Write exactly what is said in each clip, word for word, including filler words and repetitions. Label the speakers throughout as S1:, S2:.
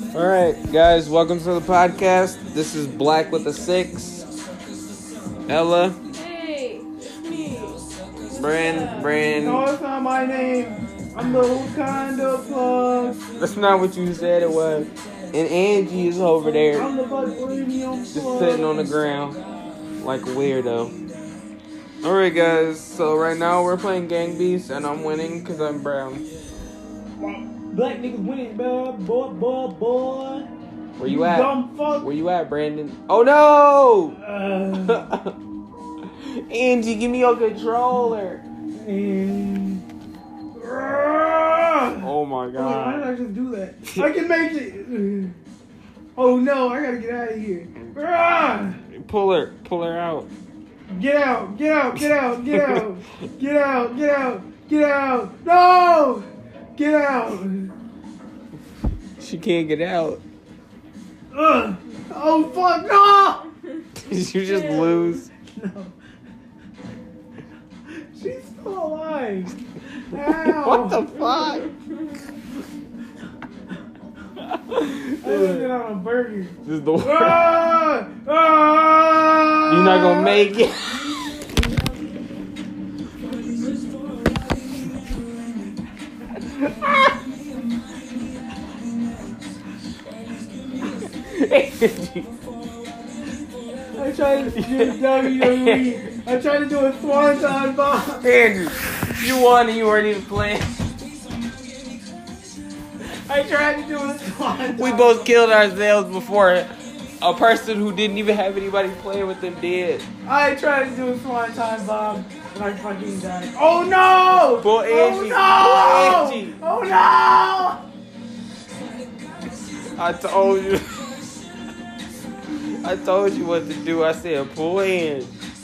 S1: Alright, guys, welcome to the podcast. This is Black with a Six. Ella.
S2: Hey, it's me.
S1: Brand, Brand.
S3: No, it's not my name. I'm the Wakanda plug.
S1: That's not what you said it was. And Angie is over there,
S3: I'm the Vibranium
S1: just
S3: plug.
S1: sitting on the ground like a weirdo. Alright, guys, so right now we're playing Gang Beasts, and I'm winning because I'm brown.
S3: Black niggas winning, boy, boy, boy, boy.
S1: Where you at?
S3: Dumb fuck.
S1: Where you at, Brandon? Oh no!
S3: Uh,
S1: Angie, give me your controller.
S3: and...
S1: Oh my
S3: Why did
S1: god.
S3: I just do that? I can make it. Oh no, I gotta get out of here. Ah!
S1: Pull her, pull her out.
S3: Get out, get out, get out, get out, get out, get out, get out. No! Get out.
S1: She can't get out.
S3: Ugh. Oh fuck, no!
S1: Did you just lose?
S3: No. She's still alive. Ow.
S1: What the fuck?
S3: I didn't get on a burger.
S1: This is the worst.
S3: Ah! Ah!
S1: You're not gonna make it.
S3: I tried to do W W E. I tried to do a swanton bomb.
S1: Andrew, you won and you weren't even playing.
S3: I tried to do a swanton.
S1: We both killed ourselves before a person who didn't even have anybody playing with them did.
S3: I tried to do a swanton bomb, and I fucking died. Oh no!
S1: Pull Angie.
S3: Oh
S1: Pull Angie.
S3: no! Oh no!
S1: I told you. I told you what to do. I said pull in.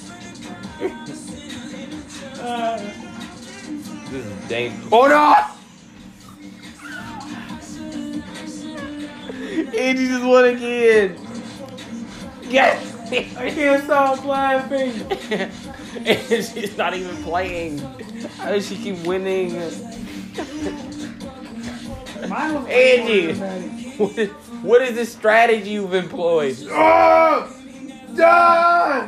S3: Uh,
S1: This is dangerous. Oh no! Angie just won again. Yes!
S3: I can't stop laughing.
S1: And she's not even playing. How does she keep winning?
S3: Mine was
S1: Angie.
S3: automatic.
S1: What is, what is the strategy you've employed?
S3: Oh! Die!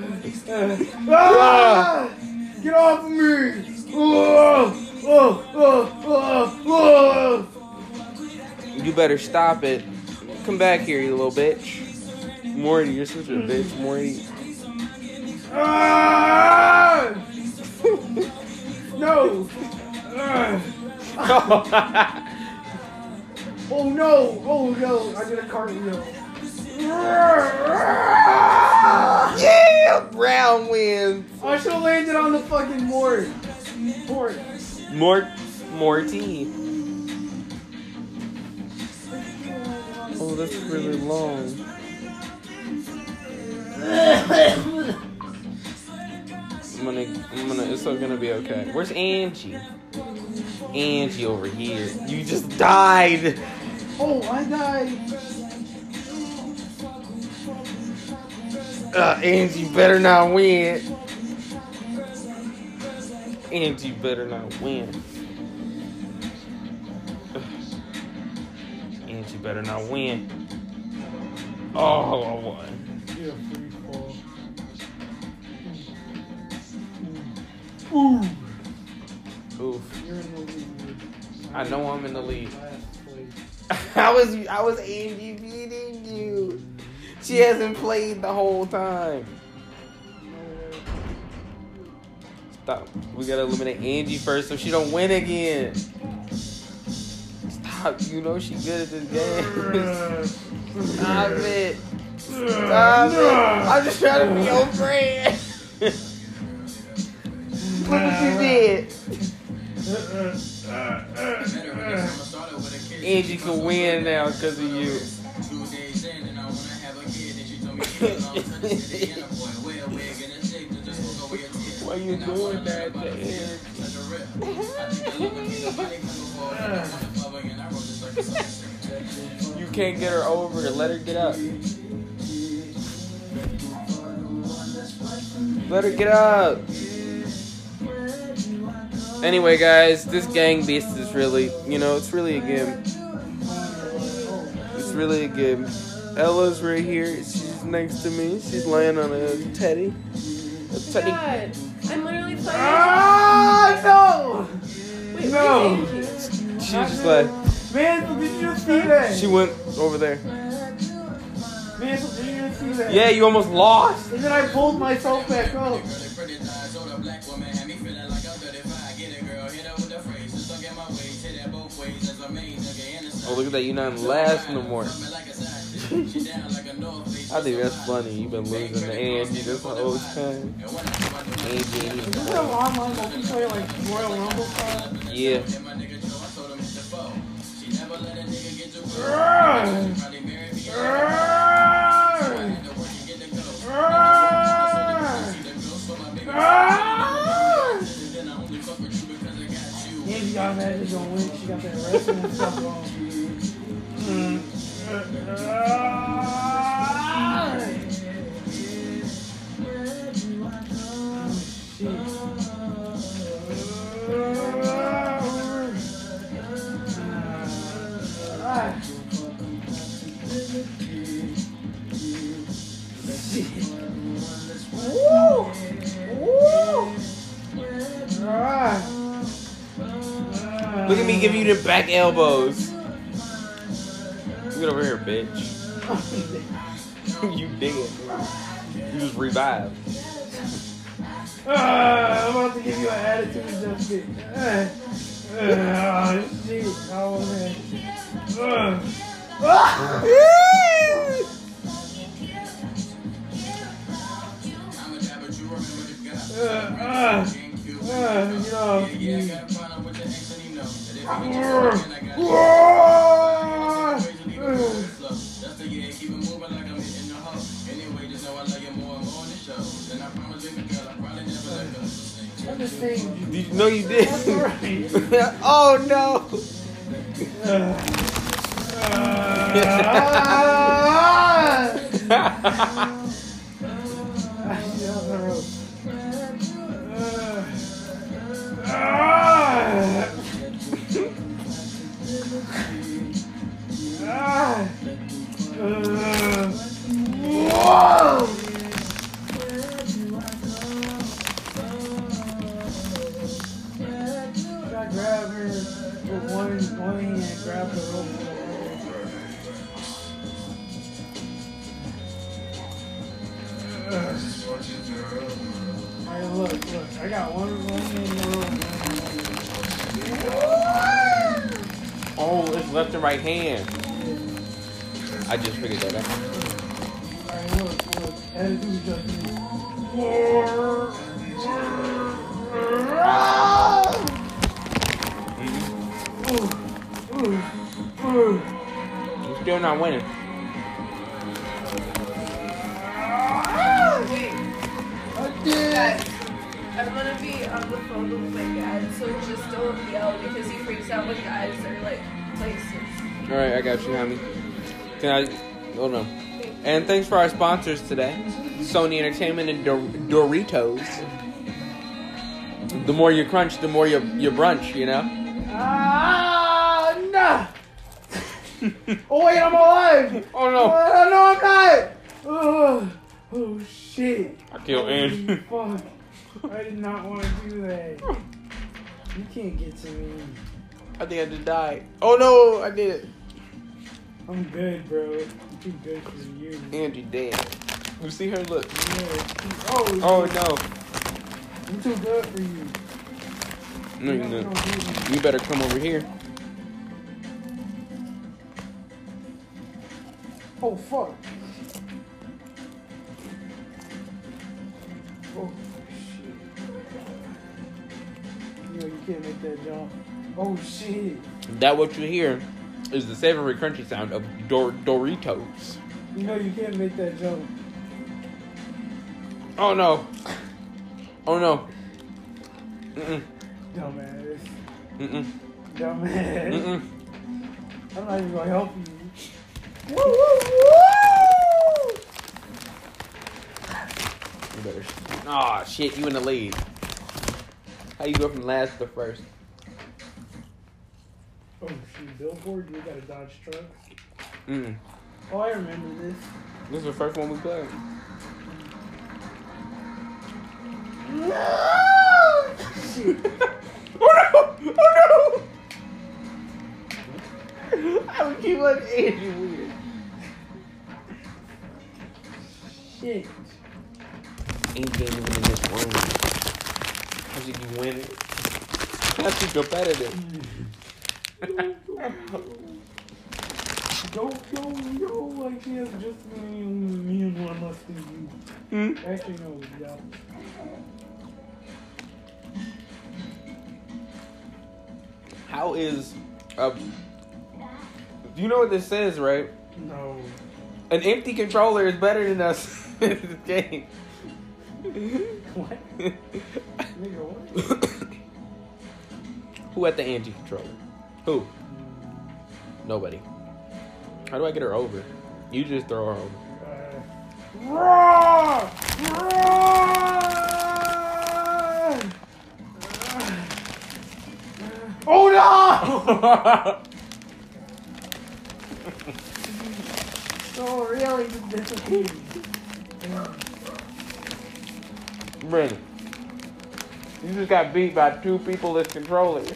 S3: Ah! Get off of me! Oh! Oh! Oh! Oh! Oh!
S1: You better stop it. Come back here, you little bitch. Morty, you're such a bitch, Morty.
S3: Ah! No! Ah! Oh no! Oh no! I did a cartwheel.
S1: Yeah! Brown wins.
S3: I should have landed on the fucking mort. Mort.
S1: Mort, Morty. Oh, that's really long. I'm gonna, I'm gonna, it's all gonna be okay. Where's Angie? Angie over here. You just died.
S3: Oh, I died.
S1: Uh, Angie better not win. Angie better not win. Ugh. Angie better not win. Oh, I won.
S3: Yeah, free fall. Ooh.
S1: Oof.
S3: You're in the lead.
S1: I know I'm in the lead.
S3: Last place.
S1: I was, I was Angie beating you. She hasn't played the whole time. Stop. We gotta eliminate Angie first so she don't win again. Stop. You know she good at this game. Stop it. Stop it. I'm just trying to be your friend. Look what you did. Angie can win now because of you. Why you doing that to Angie? You can't get her over. Let her get up. Let her get up. Anyway, guys, this Gang Beast is really, you know, it's really a game. really good. Ella's right here. She's next to me. She's laying on a teddy. A teddy.
S2: God, I'm literally playing.
S3: Ah, no!
S2: Wait,
S3: No.
S2: where's Angie?
S1: She's just like,
S3: Man, did you just see that?
S1: she went over there.
S3: Man, did you just see that?
S1: Yeah, you almost lost.
S3: And then I pulled myself back up.
S1: Oh, look at that. You're not last no more. I think that's funny. You've been losing to Angie this whole time. Angie ain't
S3: Is
S1: even
S3: this an online multiplayer like Royal Rumble style?
S1: Yeah.
S3: Angie got mad she's gonna win. She got that wrestling stuff on. Mm.
S1: Look at me giving you the back elbows. Get over here, bitch. You dead. You just revived.
S3: Uh, I'm about to give you an attitude adjustment. Uh, uh, oh, shit. Oh, man. Uh. Ah! uh, uh, uh, you know. I'm just saying.
S1: Did you know you did?
S3: That's right.
S1: Oh no!
S3: Uh, grab her with one, one hand and grab the rope. Alright, look, look. I got one, one hand in the rope.
S1: Oh, it's left and right hand. I just figured that out.
S3: Alright, look, look. Attitude adjustment.
S1: You're still not winning.
S3: I did.
S2: Guys, I'm gonna be on the phone with my dad, so just don't yell because he freaks out when guys are like places.
S1: Alright, I got you, homie. Can I? Hold on. And thanks for our sponsors today, Sony Entertainment and Dor- Doritos. The more you crunch, the more you you brunch, you know?
S3: Ah, no. Oh, wait, I'm alive.
S1: Oh no!
S3: Oh, no, I'm not. Oh, oh shit.
S1: I killed Andrew.
S3: Fuck. I did not want to do that. You can't get to me.
S1: I think I just died. Oh no, I did it.
S3: I'm good, bro. I'm too good for you.
S1: Angie dead. You see her? Look.
S3: Yeah. Oh,
S1: Oh no.
S3: I'm too good for you.
S1: No, you
S3: You're not
S1: not.
S3: gonna beat me.
S1: You better come over here.
S3: Oh, fuck. Oh, shit. You know, you can't make that jump. Oh, shit.
S1: That what you hear is the savory crunchy sound of Dor- Doritos.
S3: You know, you can't make that jump.
S1: Oh no. Oh no. Mm-mm.
S3: Dumbass.
S1: Mm-mm.
S3: Dumbass.
S1: Mm-mm.
S3: I'm not even gonna help you.
S1: Woo, woo, woo! You better. Aw, shit, you in the lead. How you go from last to first?
S3: Oh, shoot. Billboard, you got a Dodge truck?
S1: Mm.
S3: Oh, I remember this.
S1: This is the first one we played.
S3: No! Shit.
S1: Oh no! Oh no! I would keep on Angie weird.
S3: Shit.
S1: Angie ain't even in this room. How she keep winning? How she competitive?
S3: Yo, yo, yo, like this, just me, me and one less than you.
S1: Hmm?
S3: Actually, no, yeah.
S1: How is uh, you know what this says, right?
S3: No.
S1: An empty controller is better than us in this game.
S3: What? Nigga, what?
S1: Who had the Angie controller? Who? Nobody. How do I get her over? You just throw her over.
S3: Uh, Roar! Roar! Oh no! So really just disappeared.
S1: Brandon, you just got beat by two people as controllers.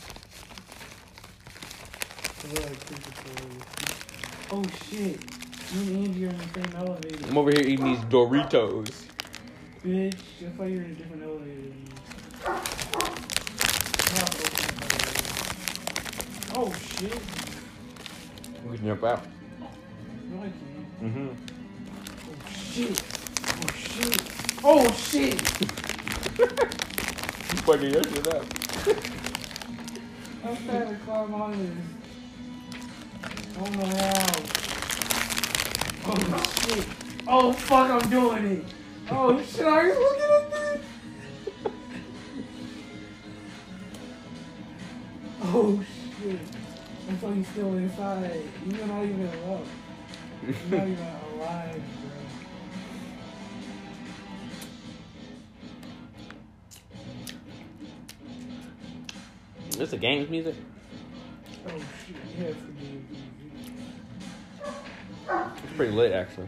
S3: Oh shit. You and Angie are in the same elevator.
S1: I'm over here eating these Doritos.
S3: Bitch, just like you're in a different elevator. Oh shit.
S1: We can jump out.
S3: No, I can't.
S1: Mm-hmm.
S3: Oh shit. Oh shit. Oh shit.
S1: You fucking your shit up.
S3: I'm trying to climb on this. Oh no how. Oh shit. Oh fuck, I'm doing it. Oh shit, are you looking at this? Oh shit. That's why he's still inside. You're not even alive. You're not even alive, bro.
S1: This a games music?
S3: Oh shit, yeah, it's the game.
S1: It's pretty lit, actually.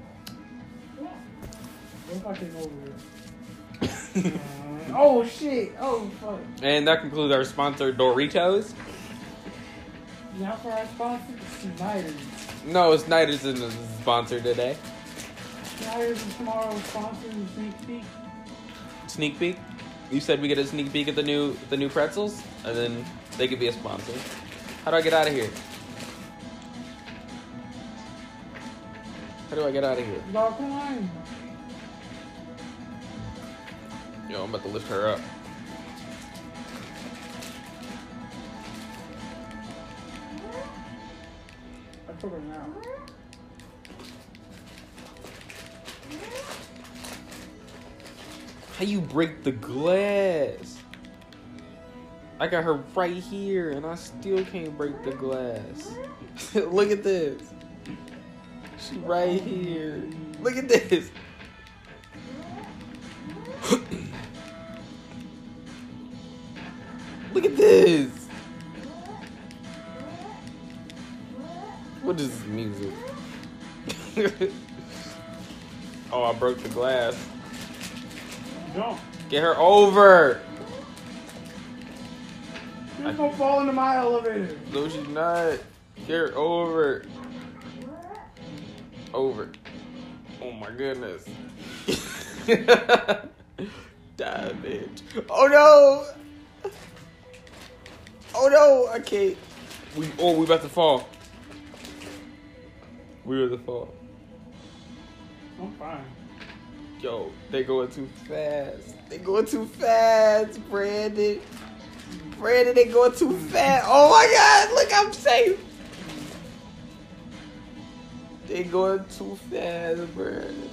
S3: What if I came over here? uh, oh shit! Oh fuck!
S1: And that concludes our sponsor, Doritos.
S3: Now for our sponsor, Snyder's.
S1: No, Snyder's is the sponsor today.
S3: Snyder's is tomorrow's sponsor and sneak peek.
S1: Sneak peek. You said we get a sneak peek at the new the new pretzels, and then they could be a sponsor. How do I get out of here? How do I get out of here?
S3: Dog, come on.
S1: Yo, I'm about to lift her up.
S3: I took her now.
S1: How you break the glass? I got her right here, and I still can't break the glass. Look at this. She right here. Look at this. Look at this. What is this music? Oh, I broke the glass.
S3: Jump.
S1: Get her over.
S3: You're gonna fall into my elevator.
S1: No, she's not. Get her over. Over. Oh my goodness. Die, bitch. Oh no. Oh no, I can't. We oh we about to fall. We about to fall.
S3: I'm fine.
S1: Yo, they going too fast. They going too fast, Brandon. Brandon, they going too fast. Oh my God, look, I'm safe. They going too fast, Brandon.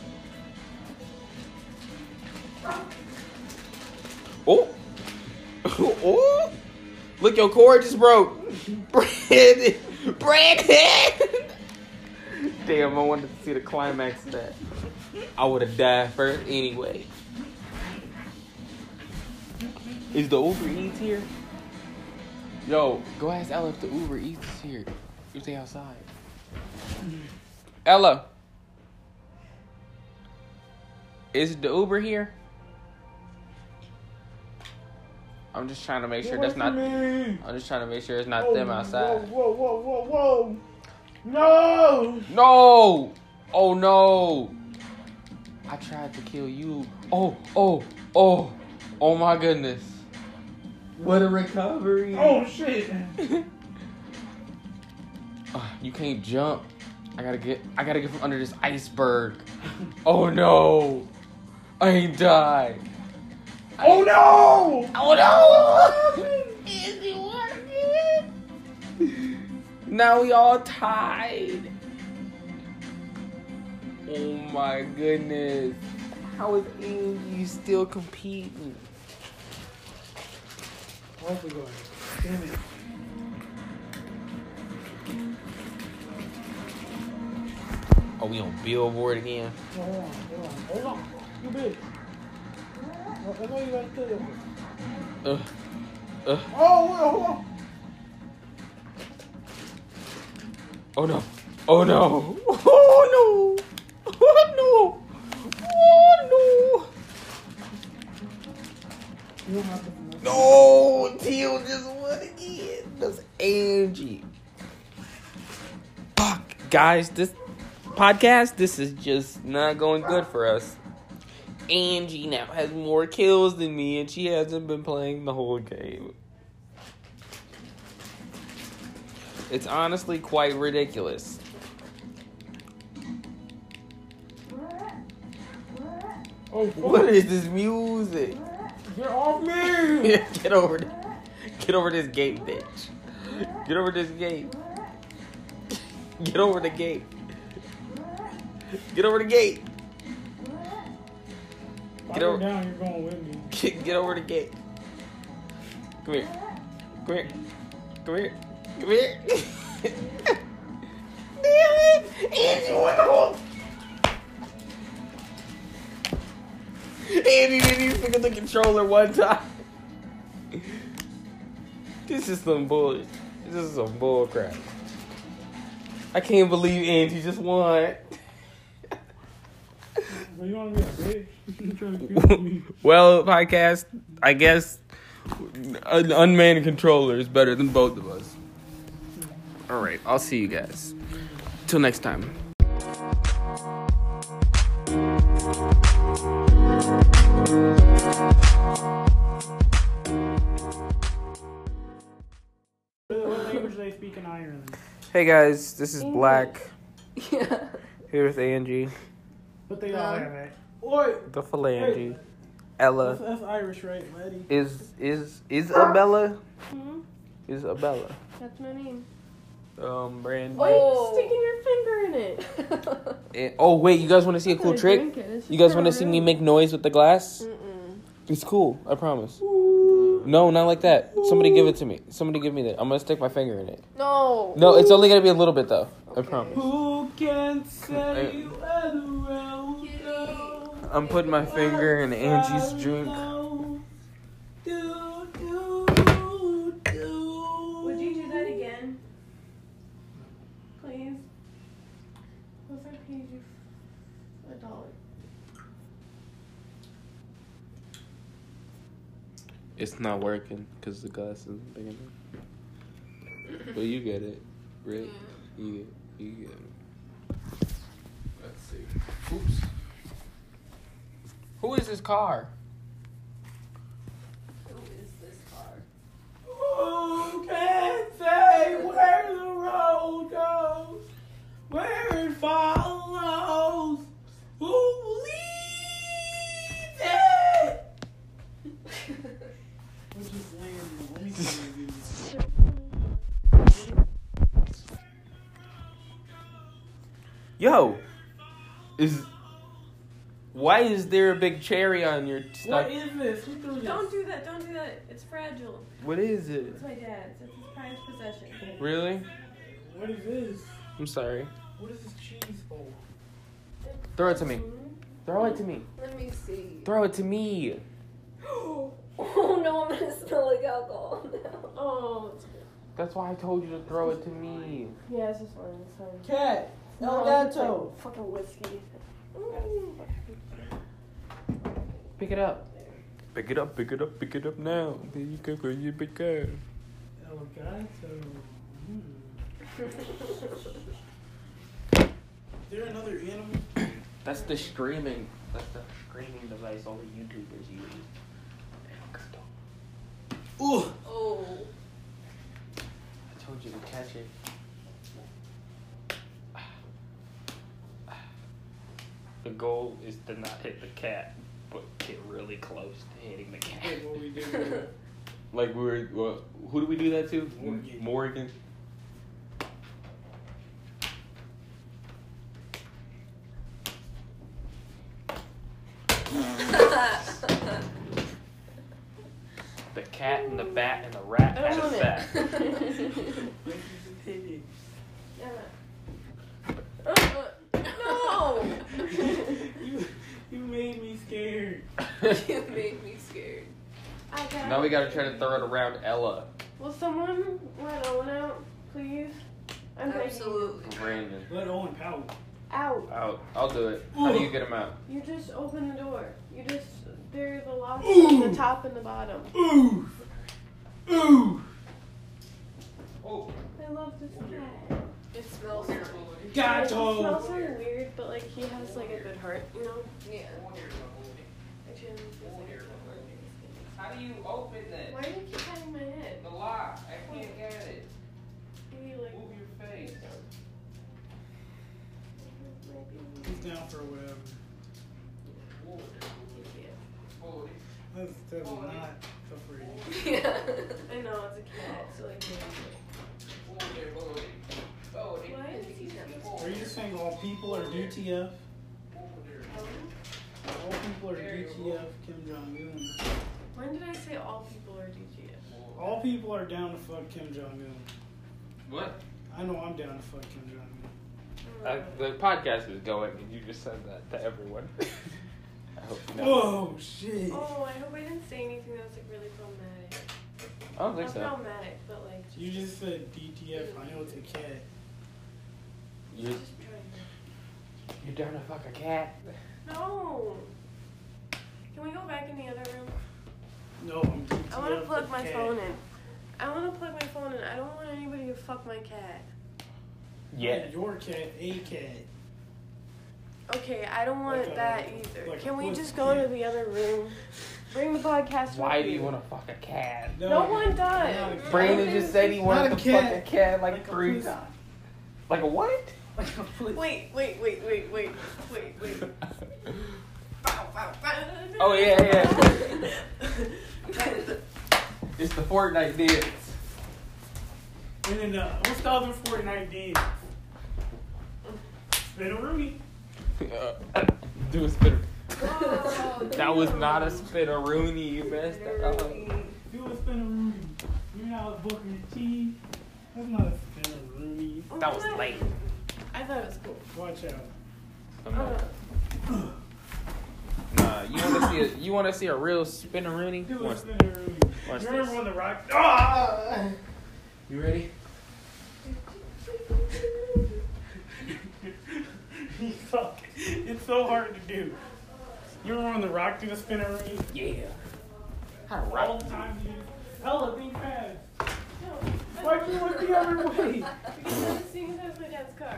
S1: Oh. Oh. Look, your cord just broke. Brandon. Brandon. Damn, I wanted to see the climax of that. I would have died first anyway. Is the Uber Eats here? Yo, go ask Ella if the Uber Eats is here. You stay outside. Ella. Is the Uber here? I'm just trying to make sure that's not.
S3: Me.
S1: I'm just trying to make sure it's not
S3: Oh,
S1: them outside.
S3: Whoa, whoa, whoa, whoa, whoa. No!
S1: No! Oh no! I tried to kill you. Oh, oh, oh, oh my goodness! What a recovery!
S3: Oh shit!
S1: Uh, you can't jump. I gotta get. I gotta get from under this iceberg. Oh no! I ain't died.
S3: Oh no!
S1: Oh no! Is it working? Now we all tied. Oh my goodness! How is Angie still competing?
S3: Where's we going? Damn it!
S1: Are we on Billboard again?
S3: No, hold on, hold on, hold on. You big. I know you gotta kill you.
S1: Uh, uh.
S3: Oh, wait, hold on.
S1: Oh no! Oh no! Oh no! Oh no! Oh
S3: You don't have to.
S1: no! No! Teal just won again. That's Angie. Fuck, guys! This podcast, this is just not going good for us. Angie now has more kills than me, and she hasn't been playing the whole game. It's honestly quite ridiculous.
S3: Oh,
S1: What is this music?
S3: get off me!
S1: Get over this. Get over this gate, bitch. Get over this gate. Get over the gate. Get over the gate.
S3: If I
S1: Get
S3: go
S1: over.
S3: down, you're going with me.
S1: Get, get over the gate. Come here. Come here. Come here. Come here. Damn it! Angie went home. Andy didn't even pick up the controller one time. This is some bullshit. This is some bull crap. I can't believe Angie just won.
S3: Well, you want to be a bitch? You trying to kill me?
S1: Well, podcast, I guess an unmanned controller is better than both of us. All right, I'll see you guys. Till next time.
S3: What language do they speak in Ireland?
S1: Hey guys, this is Black
S2: Yeah.
S1: here with Angie,
S3: But they all
S2: Uh,
S3: have it. Oi!
S1: the phalange,
S3: That's,
S1: Ella.
S3: that's Irish, right, lady?
S1: Is is Isabella?
S2: Hmm?
S1: Isabella.
S2: That's my name.
S1: Um, Brand.
S2: Why are you sticking your finger in it?
S1: And- oh wait, you guys want to see a cool trick? You guys want to see me make noise with the glass?
S2: Mm-mm.
S1: It's cool, I promise. No, not like that. Somebody give it to me. Somebody give me that. I'm gonna stick my finger in it.
S2: No.
S1: No, it's only gonna be a little bit though. I
S2: Okay.
S1: promise.
S3: Who can say where the road
S2: Kitty.
S3: goes?
S1: I'm putting my finger in Angie's drink.
S3: Do, do, do.
S2: Would you do that again? Please? Because I paid you a dollar.
S1: It's not working because the glass isn't big enough. But you get it, right? You get, you get it. Let's see. Oops. Who is this car?
S2: Who is this car?
S3: Who can say where the road goes? Where it follows? Who leads it? I'm just landing. Let me see.
S1: Yo, is why is there a big cherry on your
S3: What
S1: stuff?
S3: is this? Who threw this?
S2: Don't do that. Don't do that. It's fragile.
S1: What is it?
S2: It's my dad's. It's his prized possession.
S1: Really?
S3: What is this?
S1: I'm sorry.
S3: What is this cheese for?
S1: Throw it to me. Throw it to me.
S2: Let me see.
S1: Throw it to me.
S2: Oh no, I'm gonna smell like alcohol now. Oh, it's good.
S1: That's why I told you to throw it to me.
S2: Yeah, it's just one. It's fine.
S3: Cat.
S2: No,
S3: El
S2: it's
S3: Gato.
S2: like fucking whiskey.
S1: Pick it up. Pick it up, pick it up, pick it up now. There you go, girl, you big girl.
S3: El Gato. Hmm. Is there another animal?
S1: That's the streaming. That's the streaming device all the YouTubers use.
S3: Ooh.
S2: Oh.
S1: I told you to catch it. The goal is to not hit the cat, but get really close to hitting the cat.
S3: That's what we do.
S1: Like we were, well, who do we do that to?
S3: Morgan.
S1: Morgan. The cat and the bat and the rat
S2: I
S1: had
S2: don't
S1: a
S2: want
S1: sack.
S3: Hey.
S2: Uh, no!
S3: you, you made me scared.
S2: You made me scared. I got
S1: Now we gotta try to throw it around Ella.
S2: Will someone let Owen out, please? I'm begging you.
S4: Absolutely.
S1: Brandon.
S3: Let Owen pout.
S2: Out.
S1: Out. I'll do it. How do you get him out?
S2: You just open the door. You just, there's a lock
S3: Ooh.
S2: on the top and the bottom.
S3: Ooh. Ooh.
S1: Oh.
S2: I love this cat.
S4: It smells really.
S2: It
S3: Gato.
S2: smells so weird, but like he has like a good heart, you know?
S4: Yeah.
S2: Actually, I'm just like,
S1: How do you open this?
S2: why do you keep patting my head?
S1: The lock. I can't get it.
S2: Maybe like.
S1: Move your face.
S3: He's down for whatever. That's, that's not afraid.
S4: Yeah.
S2: I know it's a cat, so like. Why is he
S3: Are you just saying all people are D T F? All people are D T F Kim Jong-un.
S2: When did I say all people are D G F?
S3: All people are down to fuck Kim Jong-un.
S1: What?
S3: I know I'm down to fuck Kim Jong-un.
S1: Uh, the podcast is going, and you just said that to everyone. I hope you know.
S3: Whoa, shit.
S2: Oh, I hope I didn't say anything that was like really problematic.
S1: I don't think
S2: Not
S1: so.
S2: problematic, but like.
S3: You just said D T F. I know it's a cat.
S1: You're,
S2: Just trying
S1: you're down to fuck a cat.
S2: to- No. Can we go back in the other room?
S3: No, I'm D T F.
S2: I want to plug
S3: the
S2: my
S3: cat.
S2: phone in. I want to plug my phone in. I don't want anybody to fuck my cat.
S1: Yeah.
S3: Not your cat, a cat.
S2: Okay, I don't want
S3: Like a-
S2: that either.
S3: like a
S2: Can we
S3: pussy
S2: just go
S3: cat.
S2: to the other room? Bring the podcast.
S1: Why
S2: with
S1: do you want to fuck a cat?
S2: No one
S3: not a
S2: does.
S3: cat.
S1: Brandon just said he wanted
S3: Not
S1: to
S3: a
S1: fuck
S3: cat.
S1: a cat like,
S3: Like a
S1: three
S3: pussy.
S1: times. Like a what?
S3: Like a pussy.
S2: Wait, wait, wait, wait, wait, wait, wait. Bow, bow, bow.
S1: Oh, yeah, yeah. It's the Fortnite dance.
S3: And then, uh, what's the other Fortnite game? Spinaroonie.
S1: Uh, do a spinner.
S2: Oh,
S1: That was not a spinneroonie, you messed up.
S3: Do a Spinaroonie. You're not Booker T. That's not a Spinaroonie.
S1: That was late.
S2: I thought it was cool.
S3: Watch out.
S2: Uh,
S1: Nah, you want to see a you want to see a real spinneroonie?
S3: Do a
S1: Watch-
S3: Spinaroonie.
S1: watch
S3: You remember
S1: this.
S3: when the rock? Ah!
S1: You ready?
S3: You suck. It's so hard to do. You remember when the rock did a Spinaroonie?
S1: Yeah. How to
S3: All
S1: rock?
S3: the time, dude. Ella, be fast. Why'd you look the other way?
S2: because I was seeing that was my dad's car.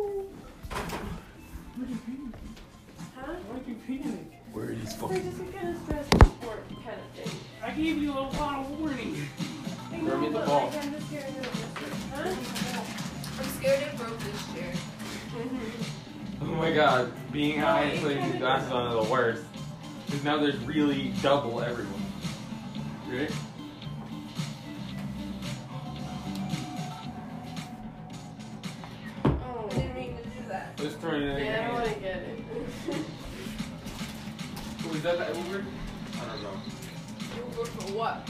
S3: Why'd you panic?
S2: Huh?
S3: Why'd you panic?
S1: Where are these
S2: It's
S1: fucking?
S2: just a kind of stressful sport kind of thing.
S3: I gave you a lot of warning.
S2: I
S1: Throw me
S2: know,
S1: the
S2: but
S1: ball.
S2: like I'm just scared of Huh?
S4: I'm scared it broke this chair.
S1: Oh my god, being high and putting these glasses on is the worst. Because now there's really double everyone. Ready?
S2: Oh.
S4: I didn't mean to do that.
S1: Let's turn it in.
S2: Yeah, I don't want to get it.
S1: Was that that Uber? I don't know.
S4: Uber for what?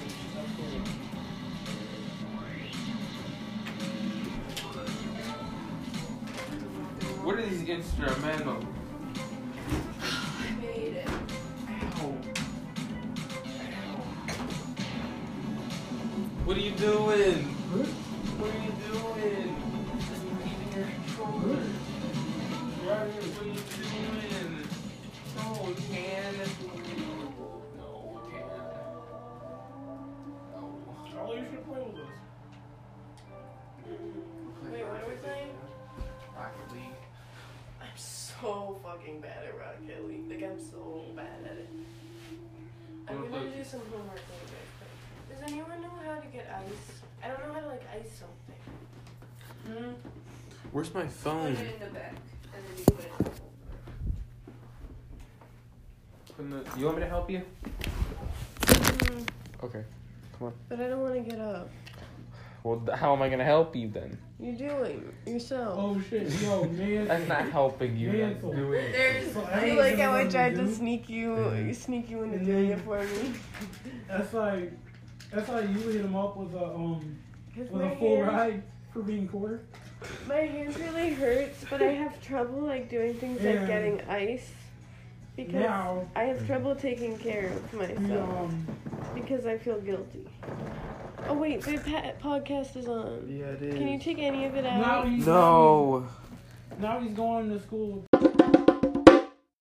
S1: What are these instrumental?
S4: I made it.
S1: Ow. What are you doing? What are you doing? Just eating your controller. Right here, what are you doing? No, you can't. No, you can't. No.
S3: Charlie, you should play with us.
S2: Wait, what are we playing?
S1: Rocket League.
S2: I'm so fucking bad at Rocket League. Like, I'm so bad at it. I'm
S1: Wanna
S2: gonna
S1: play-
S2: do some homework later. Does anyone know how to get ice? I don't know how to, like, ice something. Hmm?
S1: Where's my
S4: Put
S1: phone?
S4: it in the back, and then you put it in the folder.
S1: Put in the- You want me to help you?
S2: Mm,
S1: Okay. Come on.
S2: but I don't want to get up.
S1: Well, th- how am I gonna help you then?
S2: You're doing yourself.
S3: Oh shit, yo, man.
S1: That's not helping you.
S3: Yeah,
S1: That's
S3: so-
S1: doing it.
S2: There's,
S3: So I
S2: I
S3: ain't
S2: like
S3: gonna
S2: how I
S3: let
S2: tried
S3: you
S2: to
S3: do?
S2: sneak you,
S1: Mhm.
S2: sneak you into
S3: And
S2: doing
S3: then-
S2: it for me.
S3: That's like, that's like you hit him up with a um
S2: Cause
S3: with
S2: my
S3: a full
S2: hand,
S3: ride for being poor.
S2: my hand really hurts, but I have trouble like doing things
S3: Yeah.
S2: like getting ice because
S3: Now
S2: I have trouble taking care of
S3: the
S2: myself
S3: um
S2: because I feel guilty. Oh wait, the pa- podcast is on.
S1: Yeah, it is.
S2: Can you take any of it
S3: now
S2: out?
S3: he's
S1: No.
S3: now he's going to school.